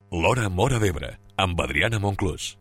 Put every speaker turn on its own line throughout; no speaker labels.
L'Hora Móra d'Ebre, amb Adriana Monclús.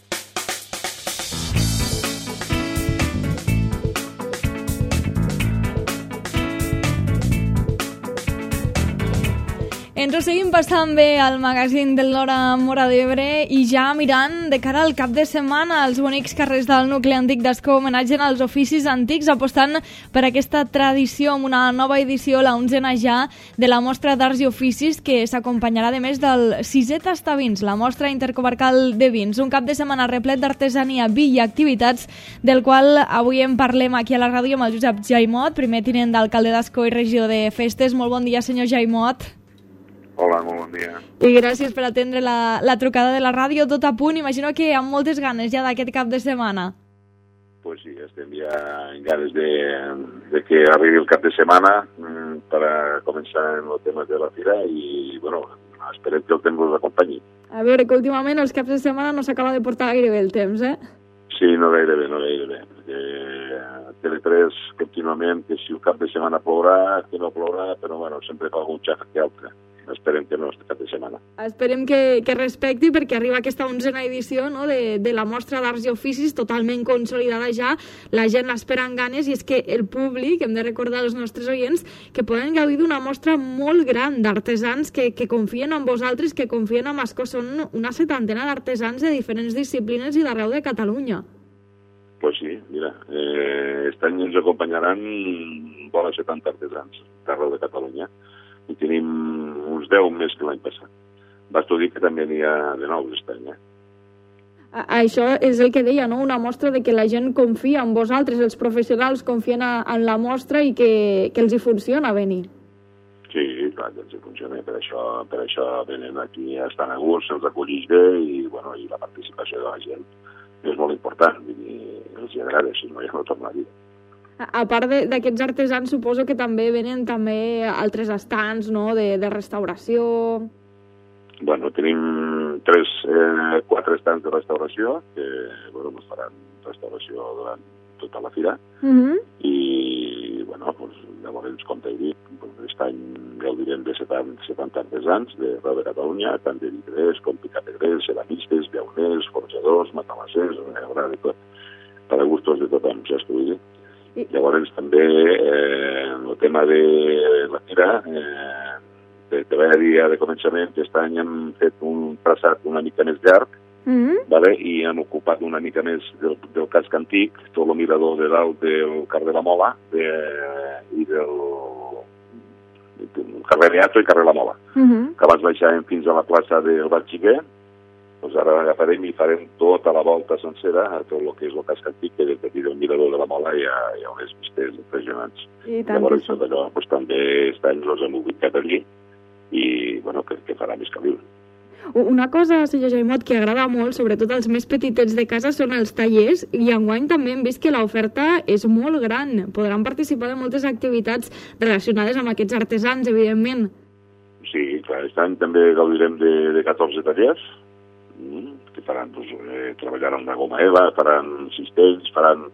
Ens ho seguim passant bé al magazín de l'Hora Móra d'Ebre i ja mirant de cara al cap de setmana els bonics carrers del nucli antic d'Ascó homenatgen als oficis antics, apostant per aquesta tradició amb una nova edició, la 11a ja, de la Mostra d'Arts i Oficis, que s'acompanyarà de més del 6è Tastavins, la Mostra Intercomarcal de Vins, un cap de setmana replet d'artesania, vi i activitats, del qual avui en parlem aquí a la ràdio amb el Josep Jaimot, primer tinent d'alcalde d'Ascó i regidor de Festes. Molt bon dia, senyor Jaimot.
Hola, molt bon dia.
I gràcies per atendre la trucada de la ràdio. Tot a punt, imagino que amb moltes ganes ja d'aquest cap de setmana.
Pues sí, estem ja en ganes de que arribi el cap de setmana per a començar en el tema de la fira i, bueno, esperem que el temps us acompanyi.
A veure, que últimament els caps de setmana no s'acaba de portar gaire bé el temps, eh?
Sí, no gaire bé. Perquè Tele3 contínuament, que si el cap de setmana plourà, que no plourà, però bueno, sempre fa algun xafa que altre. Esperem que no este cap de setmana.
Esperem que respecti, perquè arriba aquesta 11a edició, no, de la Mostra d'Arts i Oficis, totalment consolidada ja. La gent l'espera amb ganes i és que el públic, hem de recordar als nostres oients, que poden gaudir d'una mostra molt gran d'artesans que confien en vosaltres, que confien en Ascó. Són una 70ena d'artesans de diferents disciplines i d'arreu de Catalunya.
Pues sí, mira, aquest any ens acompanyaran vora 70 artesans d'arreu de Catalunya. I tenim uns 10 més que l'any passat. Basta dir que també n'hi ha de nous aquest any,
Això és el que deia, no? Una mostra de que la gent confia en vosaltres, els professionals confien en la mostra i que els hi funciona venir.
Sí, clar, que els hi funciona. Per això venen aquí, estan a gust, se'ls acollix bé i, bueno, i la participació de la gent és molt important. I els agrada, si no ja no tornaria.
A part d'aquests artesans, suposo que també venen altres estants, no?, de restauració.
Bueno, tenim 4 estants de restauració que, bueno, ens faran restauració durant tota la fira. I, bueno, doncs, llavors, com t'he dit, aquest any gaudirem de 70 artesans d'arreu de Catalunya, tant de vidrers com picapedrers, ceramistes, llauners, forjadors, matalassers, hi haurà de tot, per a gustos de tothom, ja estic dient. Llavors també el tema de la fira, te vaig dir de començament que aquest any hem fet un traçat una mica més llarg, i hem ocupat una mica més del casc antic, tot el mirador de dalt del carrer La Mola i del carrer Beato i carrer La Mola, que abans baixàvem fins a la plaça del Batxiguer. Doncs ara agafarem i farem tota la volta sencera a tot el que és el casc antic, que des d'aquí del mirador de la Mola hi ha unes vistes impressionants. Llavors, allò, doncs, també aquest any els hem ubicat allí i, bueno, que farà més que viure.
Una cosa, senyor Jaimot, que agrada molt, sobretot als més petitets de casa, són els tallers, i enguany també hem vist que l'oferta és molt gran. Podran participar de moltes activitats relacionades amb aquests artesans, evidentment.
Sí, clar, aquest any també gaudirem de 14 tallers, que faran, treballaran la goma eva, faran cistells,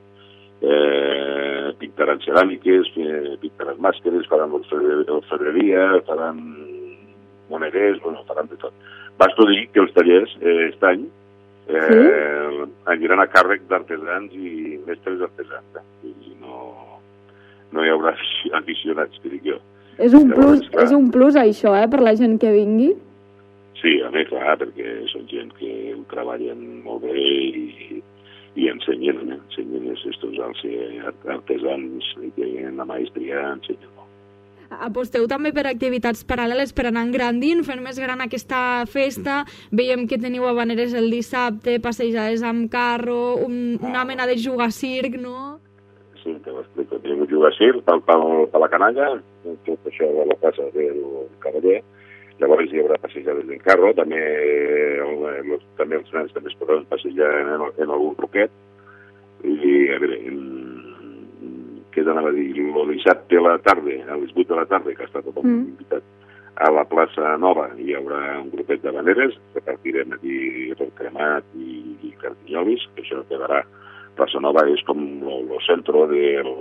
pintaran ceràmiques, pintaran màscares, faran orfebreria, faran moneders, bueno, faran de tot. Basta dir que els tallers aquest any aniran a càrrec d'artesans i mestres artesans, i no hi haurà aficionats, que dic jo.
És un plus això, per la gent que vingui?
Sí, a més, clar, perquè són gent que ho treballen molt bé i ensenyen estos artesans que en la maestria ensenyen molt.
Aposteu també per activitats paral·leles per anar engrandint, fent més gran aquesta festa. Veiem que teniu havaneres el dissabte, passejades amb carro, una mena de jugar-circ, no?
Sí, te ho explico. Tenim un jugar-circ per la canalla, tot això de la plaça del Cavaller. Llavors hi haurà passejades en carro, també els nens també es podran passejar en algun roquet. I, a veure, què t'anava a dir? El dissabte a la tarda, a les 8 de la tarda, que ha estat tothom invitat a la plaça Nova, hi haurà un grupet d'havaneres, repartirem aquí tot cremat i cartinyolis, que això quedarà. Plaça Nova és com el centre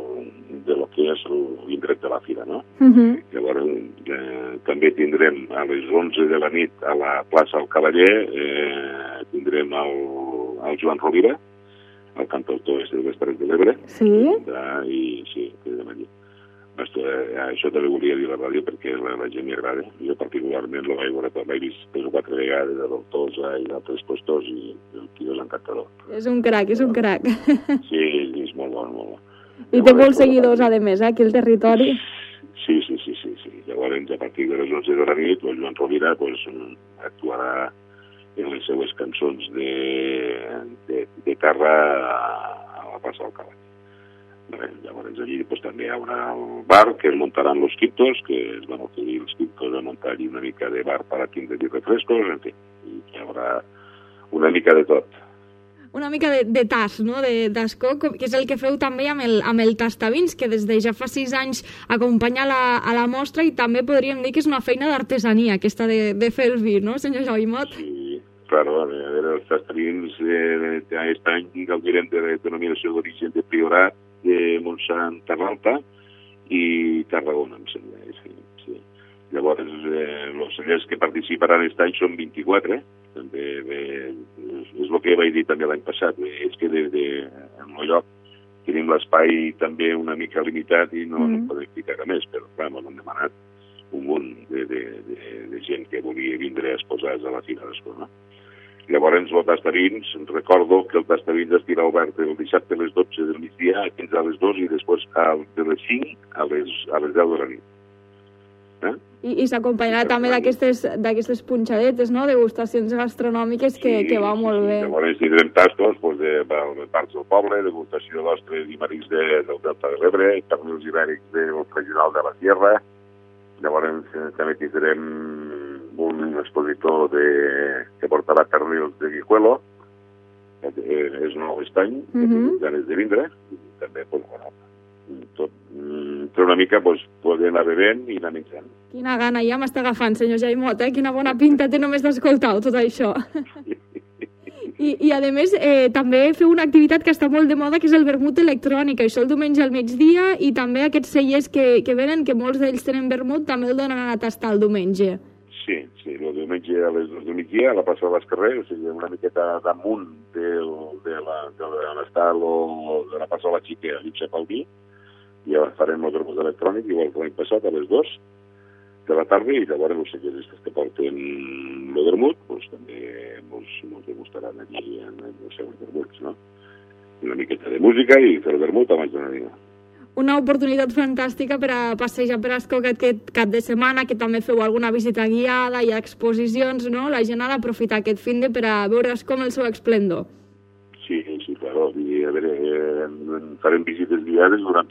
lo que és l'indret de la fira, no? Llavors, també tindrem a les 11 de la nit a la plaça El Cavaller, tindrem el Joan Rovira, el cantautor de les Terres de l'Ebre.
Sí?
I sí, quedem allí. Això també volia dir a la ràdio perquè la gent li agrada. Jo particularment l'he vist 3 o 4 vegades a l'Ortosa i d'altres puestos i el tio és encantador.
És un crac, és un crac.
Sí, és molt bon, molt bon.
I té molts seguidors, a més, aquí al territori.
Sí. Llavors, a partir de les 11 de la nit, el Joan Rovira actuarà en les seues cançons de terra a la plaça del Cavall. Llavors allí també hi haurà el bar que es muntaran los quintos, que es van oferir els quintos a muntar allí una mica de bar per a tindre i refrescos, en fi, i hi haurà una mica de tot.
Una mica de tas, no?, d'escó, que és el que feu també amb el Tastavins, que des de ja fa 6 anys acompanya a la mostra, i també podríem dir que és una feina d'artesania, aquesta de fer el vi, no, senyor Jaimot?
Sí, claro, a veure, els Tastavins aquest any gaudirem de denominació d'origen de Priorat, de Montsant Terralta i Tarragona, em sembla. Sí. Llavors, els cellers que participaran aquest any són 24, també és el que vaig dir també l'any passat, és que en el lloc tenim l'espai també una mica limitat i no podem ficar més, però clar, m'han demanat un munt de gent que volia vindre a exposar a la Fira d'Escó, no? Llavors, el Tastavins, recordo que el Tastavins estirà obert el dissabte a les 12 del migdia fins a les 2 i després de les 5 a les 10 de la nit.
I s'acompanyarà també d'aquestes punxadetes, no?, degustacions gastronòmiques que va molt bé.
Llavors tindrem tastos de parts del poble, degustació d'ostres i mariscs del Delta de l'Ebre, pernils ibèrics del regional de la Sierra. Llavors també tindrem un expositor que portarà pernils de Guijuelo, és nou aquest any, que tinc ganes de vindre, i també, tot una mica poder anar bevent i anar menjant.
Quina gana, ja m'està agafant, senyor Jaimot, quina bona pinta té només d'escoltar tot això. I a més, també feu una activitat que està molt de moda, que és el vermut electrònic, això el diumenge al migdia, i també aquests cellers que venen, que molts d'ells tenen vermut, també el donen a tastar el diumenge.
Sí, el diumenge a les 2 del migdia, a la plaça de l'Escarrer, o sigui, una miqueta damunt de l'estal o de la plaça de la Xica, a l'Ipse Palví, i farem el vermut electrònic, igual que l'any passat, a les 2 de la tarda, i llavors els celleristes que porten el vermut, també ens degustaran allí en els seus vermuts, no? Una miqueta de música i fer el vermut abans de dinar.
Una oportunitat fantàstica per a passejar per Ascó aquest cap de setmana, que també feu alguna visita guiada, hi ha exposicions, no? La gent ha d'aprofitar aquest finde per a veure Ascó amb el seu esplendor.
Sí, claro. A veure, farem visites guiades durant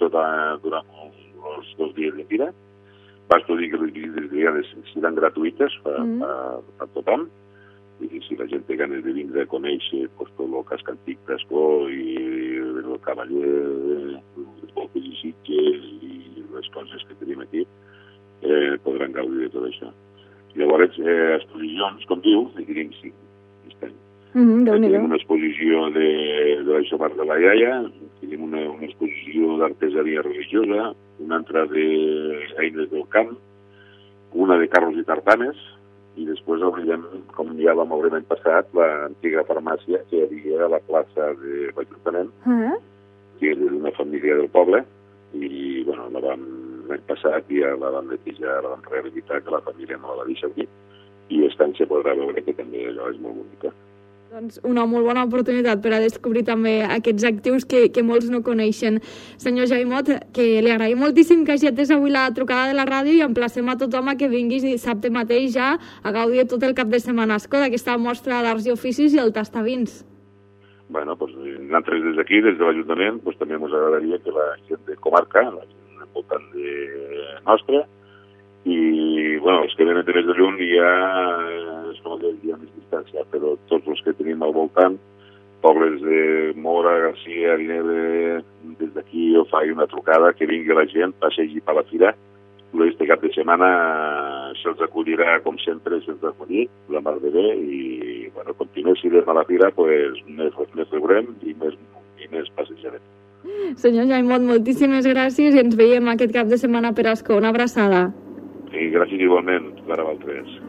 els 2 dies de fira. Basta dir que les visites guiades seran gratuïtes per tothom, i si la gent té ganes de vindre a conèixer tot el casc antic d'Ascó i el Cavaller, les Voltes i Sitges i les coses que tenim aquí, podran gaudir de tot això. Llavors, exposicions, com dius, de tenim 5 aquest any. Tenim una exposició de l'Aixomar de la Iaia, tenim una exposició d'artesania religiosa, una altra d'eines del camp, una de carros i tartanes, i després obrirem, com ja vam obrir l'any passat, l'antiga farmàcia que hi havia a la plaça de l'Ajuntament, que és d'una família del poble, i l'any passat ja la vam netejar, la vam rehabilitar, que la família no la va deixar aquí, i aquest any se podrà veure que també allò és molt bonica.
Doncs una molt bona oportunitat per a descobrir també aquests actius que molts no coneixen. Senyor Jaimot, que li agraïm moltíssim que hagi atès avui la trucada de la ràdio i emplacem a tothom a que vinguis dissabte mateix ja a gaudir tot el cap de setmana Ascó d'aquesta mostra d'arts i oficis i el Tastavins.
Nosaltres des d'aquí, des de l'Ajuntament, també ens agradaria que la gent de comarca, la gent al voltant nostra, i els que venen de més de lluny ja és com que hi ha més distància, però tots els que tenim al voltant, pobles de Mora, Garcia, Arineve, des d'aquí jo faig una trucada, que vingui la gent, passegi per la fira, aquest cap de setmana se'ls acollirà com sempre, se'ls acollir, la mar de bé, i continuem, si anem a la fira, més veurem i més passejarem.
Senyor Jaimot, moltíssimes gràcies i ens veiem aquest cap de setmana per Ascó. Una abraçada.
I gràcies igualment, per a vosaltres.